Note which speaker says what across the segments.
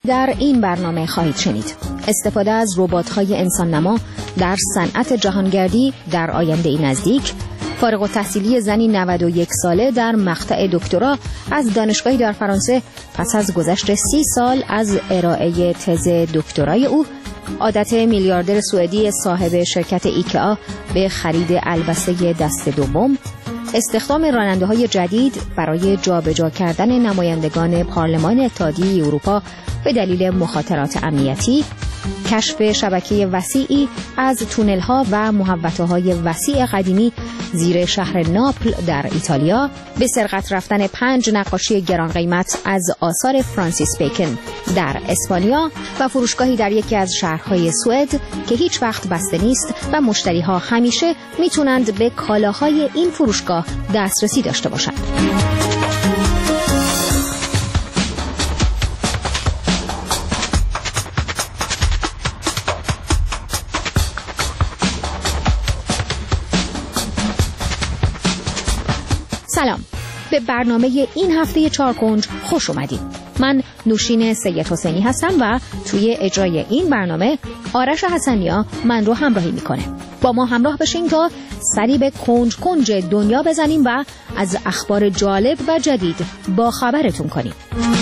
Speaker 1: در این برنامه خواهید شنید استفاده از ربات‌های انسان‌نما در صنعت جهانگردی در آینده نزدیک، فارغ التحصیلی زنی 91 ساله در مقطع دکترا از دانشگاهی در فرانسه پس از گذشت 30 سال از ارائه تز دکترای او، عادت میلیاردر سوئدی صاحب شرکت ایکئا به خرید البسه دست دوم، استخدام راننده‌های جدید برای جابجا کردن نمایندگان پارلمان اتحادیه اروپا به دلیل مخاطرات امنیتی، کشف شبکه وسیعی از تونل‌ها و محوطه‌های وسیع قدیمی زیر شهر ناپل در ایتالیا، به سرقت رفتن 5 نقاشی گران قیمت از آثار فرانسیس بیکن در اسپانیا و فروشگاهی در یکی از شهرهای سوئد که هیچ وقت بسته نیست و مشتری‌ها همیشه میتونند به کالاهای این فروشگاه دسترسی داشته باشند. سلام، به برنامه این هفته چارکنج خوش اومدید. من نوشین سید حسینی هستم و توی اجرای این برنامه آرش حسنیا من رو همراهی میکنه. با ما همراه بشین تا سری به کنج کنج دنیا بزنیم و از اخبار جالب و جدید با خبرتون کنیم.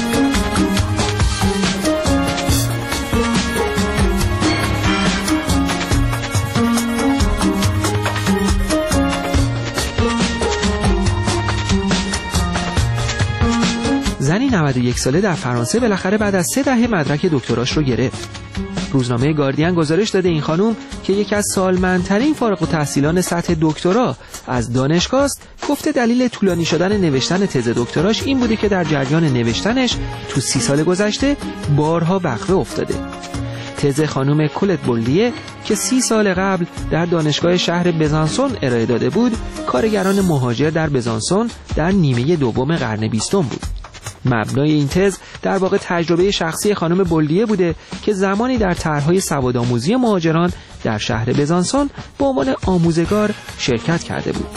Speaker 2: زنی 91 ساله در فرانسه بالاخره بعد از 3 دهه مدرک دکتراش رو گرفت. روزنامه گاردین گزارش داده این خانم که یکی از سالمندترین فارغ التحصیلان سطح دکترا از دانشگاه است، گفته دلیل طولانی شدن نوشتن تز دکتراش این بوده که در جریان نوشتنش تو 30 سال گذشته بارها وقفه افتاده. تز خانم کولت بولدیه که 30 سال قبل در دانشگاه شهر بزانسون ارائه داده بود، کارگران مهاجر در بزانسون در نیمه دوم قرن 20 بود. مبنای این تز در واقع تجربه شخصی خانم بولدیه بوده که زمانی در طرح‌های سوادآموزی مهاجران در شهر بزانسون به عنوان آموزگار شرکت کرده بود.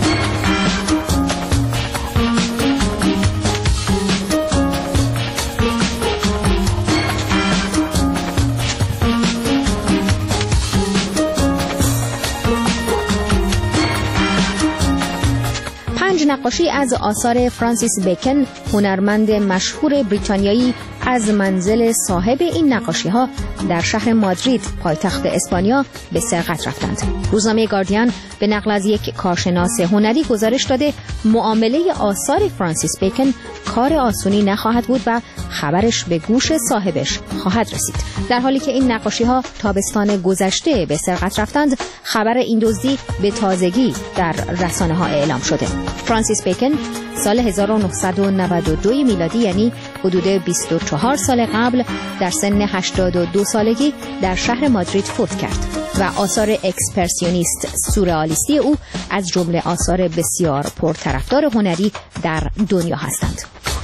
Speaker 1: نقاشی از آثار فرانسیس بیکن، هنرمند مشهور بریتانیایی، از منزل صاحب این نقاشی‌ها در شهر مادرید پایتخت اسپانیا به سرقت رفتند. روزنامه گاردین به نقل از یک کارشناس هنری گزارش داده معامله آثار فرانسیس بیکن کار آسونی نخواهد بود و خبرش به گوش صاحبش خواهد رسید. در حالی که این نقاشی‌ها تابستان گذشته به سرقت رفتند، خبر این دزدی به تازگی در رسانه‌ها اعلام شده. فرانسیس بیکن سال 1992 میلادی، یعنی حدود 24 سال قبل، در سن 82 سالگی در شهر مادرید فوت کرد و آثار اکسپرسیونیست سورئالیستی او از جمله آثار بسیار پرطرفدار هنری در دنیا هستند.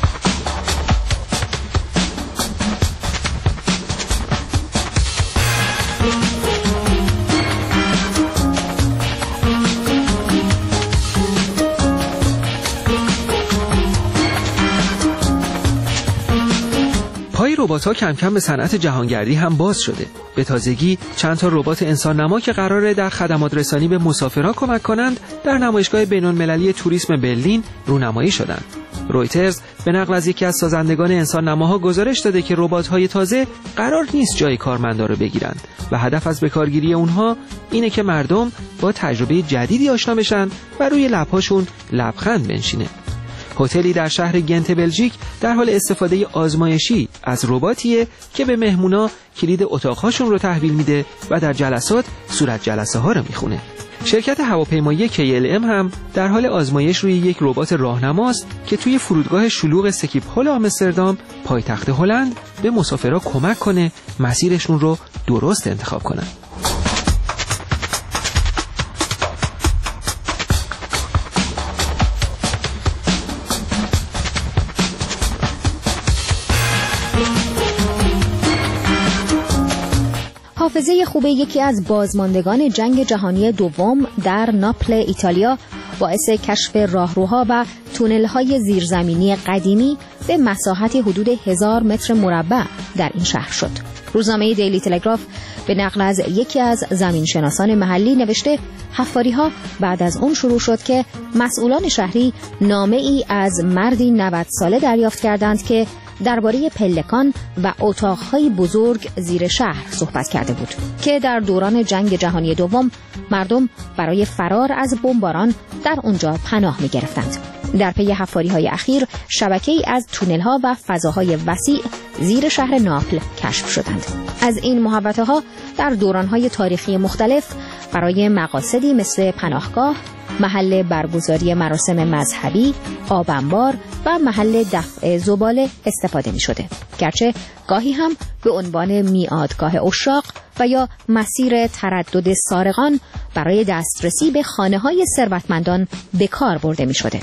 Speaker 2: پای ربات‌ها کم کم به صنعت جهانگردی هم باز شده. به تازگی چند تا ربات انسان نما که قراره در خدمات رسانی به مسافرها کمک کنند در نمایشگاه بین‌المللی توریسم برلین رونمایی شدند. رویترز به نقل از یکی از سازندگان انسان نماها گزارش داده که ربات‌های تازه قرار نیست جای کارمندا رو بگیرند و هدف از بکارگیری اونها اینه که مردم با تجربه جدیدی آشنا بشن و روی لب‌هاشون لبخند بنشینه. هتلی در شهر گنت بلژیک در حال استفاده آزمایشی از رباتیه که به مهمونا کلید اتاق‌هاشون رو تحویل میده و در جلسات صورت جلسه ها رو میخونه. شرکت هواپیمایی KLM هم در حال آزمایش روی یک ربات راهنماست که توی فرودگاه شلوغ سکیپ‌هول آمستردام پایتخت هلند به مسافرها کمک کنه مسیرشون رو درست انتخاب کنن.
Speaker 1: حافظه خوب یکی از بازماندگان جنگ جهانی دوم در ناپل ایتالیا باعث کشف راهروها و تونل‌های زیرزمینی قدیمی به مساحت حدود 1000 متر مربع در این شهر شد. روزنامه دیلی تلگراف به نقل از یکی از زمینشناسان محلی نوشته حفاری‌ها بعد از اون شروع شد که مسئولان شهری نامه‌ای از مردی 90 ساله دریافت کردند که درباره پلکان و اتاق‌های بزرگ زیر شهر صحبت کرده بود که در دوران جنگ جهانی دوم مردم برای فرار از بمباران در اونجا پناه می‌گرفتند. در پی حفاری‌های اخیر شبکه‌ای از تونل‌ها و فضاهای وسیع زیر شهر ناپل کشف شدند. از این محوطه‌ها در دوران‌های تاریخی مختلف برای مقاصدی مثل پناهگاه، محل برگزاری مراسم مذهبی، آب انبار و محل دفع زباله استفاده می شده. گرچه گاهی هم به عنوان میعادگاه عشاق و یا مسیر تردد سارقان برای دسترسی به خانه‌های ثروتمندان به کار برده می شده.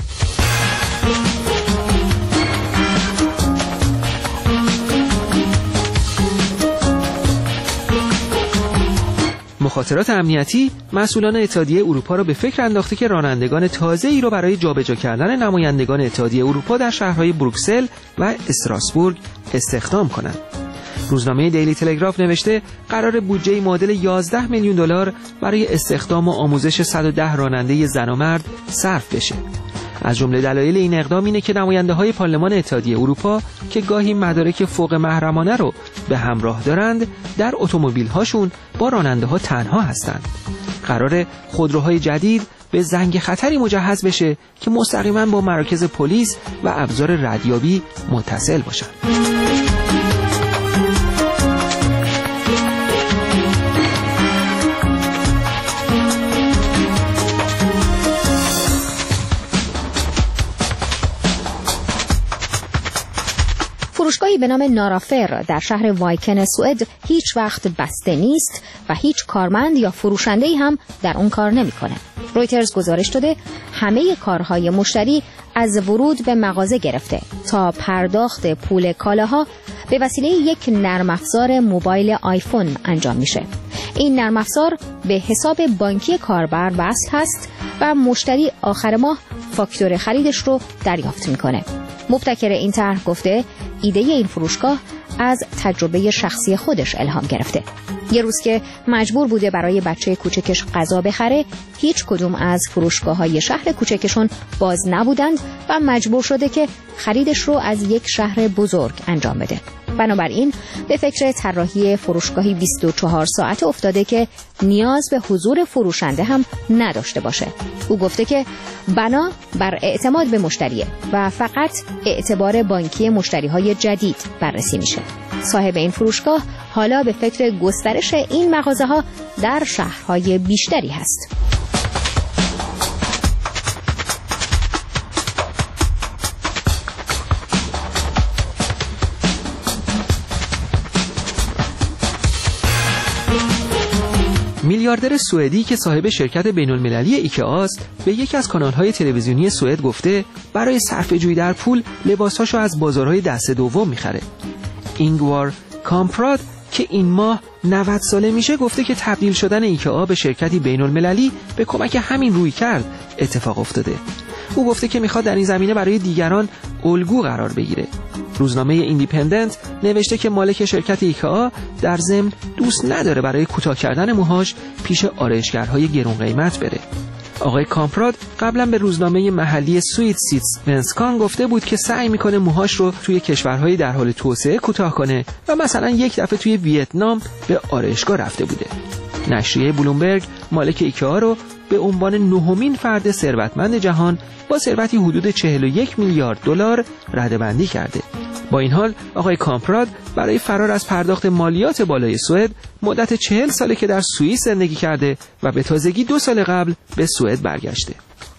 Speaker 2: مخاطرات امنیتی مسئولان اتحادیه اروپا را به فکر انداخته که رانندگان تازه‌ای را برای جابجا کردن نمایندگان اتحادیه اروپا در شهرهای بروکسل و استراسبورگ استخدام کنند. روزنامه دیلی تلگراف نوشته قرار بودجه معادل 11 میلیون دلار برای استخدام و آموزش 110 راننده زن و مرد صرف بشه. از جمله دلایل این اقدام اینه که نماینده‌های پارلمان اتحادیه اروپا که گاهی مدارک فوق محرمانه رو به همراه دارند در اتومبیل‌هاشون با راننده‌ها تنها هستند. قرار خودروهای جدید به زنگ خطری مجهز بشه که مستقیما با مراکز پلیس و ابزار ردیابی متصل باشن.
Speaker 1: فروشگاهی به نام نارافر در شهر وایکن سوئد هیچ وقت بسته نیست و هیچ کارمند یا فروشنده‌ای هم در اون کار نمی‌کنه. رویترز گزارش داده همه کارهای مشتری از ورود به مغازه گرفته تا پرداخت پول کالاها به وسیله یک نرم افزار موبایل آیفون انجام میشه. این نرم افزار به حساب بانکی کاربر وصل هست و مشتری آخر ماه فاکتور خریدش رو دریافت میکنه. مبتکر این طرح گفته ایده این فروشگاه از تجربه شخصی خودش الهام گرفته. یه روز که مجبور بوده برای بچه کوچکش غذا بخره، هیچ کدوم از فروشگاه‌های شهر کوچکشون باز نبودند و مجبور شده که خریدش رو از یک شهر بزرگ انجام بده. بنابراین به فکر طراحی فروشگاهی 24 ساعته افتاده که نیاز به حضور فروشنده هم نداشته باشه. او گفته که بنا بر اعتماد به مشتریه و فقط اعتبار بانکی مشتریهای جدید بررسی میشه. صاحب این فروشگاه حالا به فکر گسترش این مغازه‌ها در شهرهای بیشتری هست.
Speaker 2: میلیاردر سوئدی که صاحب شرکت بین‌المللی ایکئا است به یکی از کانال‌های تلویزیونی سوئد گفته برای صرفه‌جویی در پول لباساشو از بازارهای دست دوم می‌خره. اینگوار کامپراد که این ماه 90 ساله میشه گفته که تبدیل شدن ایکئا به شرکتی بین‌المللی به کمک همین رویکرد اتفاق افتاده. او گفته که میخواد در این زمینه برای دیگران الگو قرار بگیره. روزنامه ایندیپندنت نوشته که مالک شرکت ایکئا در ضمن دوست نداره برای کوتاه کردن موهاش پیش آرایشگرهای گرون قیمت بره. آقای کامپراد قبلا به روزنامه محلی سوئد سیتسونسکان گفته بود که سعی میکنه موهاش رو توی کشورهای در حال توسعه کوتاه کنه و مثلا یک دفعه توی ویتنام به آرایشگاه رفته بوده. نشریه بلومبرگ مالک ایکئا رو به عنوان نهمین فرد ثروتمند جهان با ثروتی حدود 41 میلیارد دلار رده‌بندی کرده. با این حال آقای کامپراد برای فرار از پرداخت مالیات بالای سوئد مدت 40 ساله که در سوئیس زندگی کرده و به تازگی 2 سال قبل به سوئد برگشته.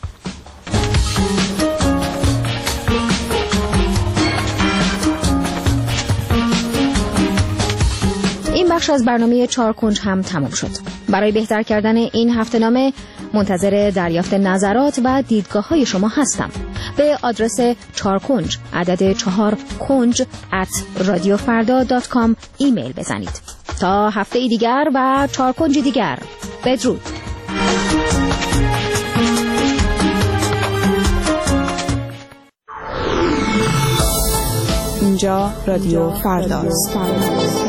Speaker 1: این بخش از برنامه 4 کنج هم تمام شد. برای بهتر کردن این هفته‌نامه منتظر دریافت نظرات و دیدگاه‌های شما هستم. به آدرس 4 کنج عدد 4 کنج @radiofarda.com ایمیل بزنید. تا هفته دیگر و 4 کنج دیگر. بدرود.
Speaker 3: اینجا رادیو فرداست.